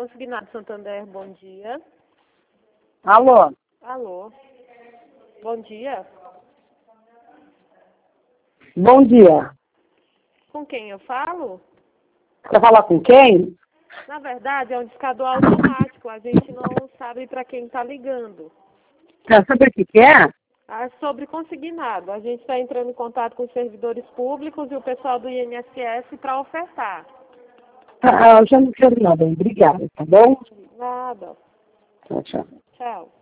Consignado Santander, bom dia. Alô? Alô. Bom dia. Bom dia. Com quem eu falo? Quer falar com quem? Na verdade, é um discador automático. A gente não sabe para quem está ligando. Quer saber o que é? É sobre consignado. A gente está entrando em contato com os servidores públicos e o pessoal do INSS para ofertar. Eu já não quero nada, obrigada, tá bom? Nada. Tchau, tchau. Tchau.